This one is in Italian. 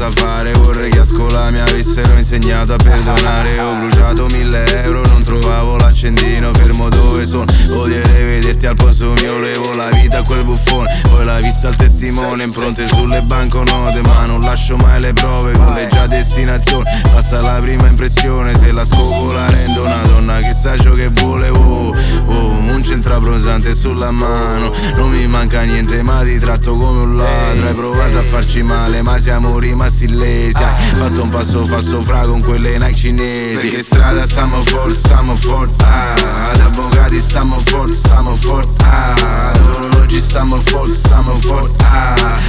sa fare. Vorrei che a scuola mi avessero insegnato a perdonare. Ho bruciato 1000 euro, non trovavo l'accendino. Fermo dove sono, odierei vederti al posto mio. Levo la vita a quel buffone, poi la vista al testimone. Impronte sulle banconote, ma non lascio mai le prove. Con le già destinazione, passa la prima impressione. Se la scopo la rendo una donna che sa ciò che vuole. Un centrabrosante sulla mano, non mi manca niente ma ti tratto come un ladro. Hai provato a farci male ma siamo rimasti illesi. Hai fatto un passo falso fra con quelle Nike cinesi. Che strada stiamo forte, ad avvocati stiamo forte, ad orologi stiamo forte,